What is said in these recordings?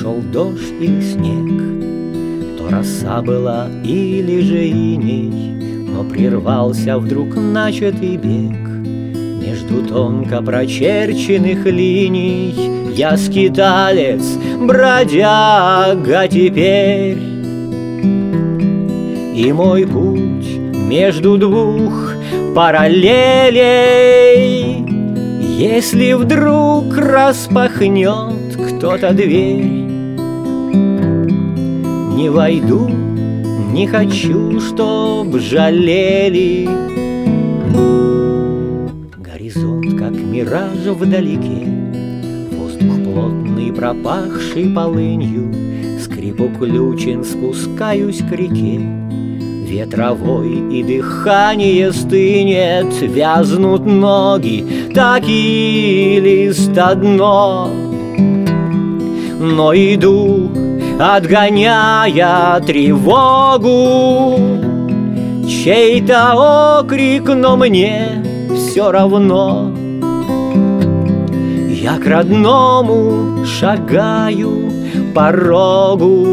шел дождь или снег, то роса была или же иней, но прервался вдруг начатый бег. Между тонко прочерченных линий я скиталец, бродяга теперь. И мой путь между двух параллелей, если вдруг распахнет кто-то дверь, не войду, не хочу, чтоб жалели. Горизонт, как мираж вдалеке, воздух плотный, пропахший полынью, скрипу ключен спускаюсь к реке. Ветровой и дыхание стынет, вязнут ноги, так и листа дно. Но иду, отгоняя тревогу, чей-то окрик, но мне все равно. Я к родному шагаю порогу,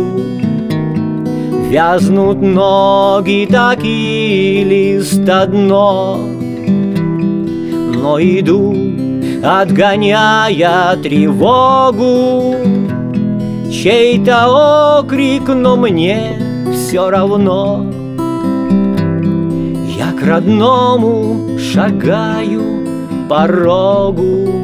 вязнут ноги, так и листа дно. Но иду, отгоняя тревогу, чей-то окрик, но мне все равно. Я к родному шагаю порогу.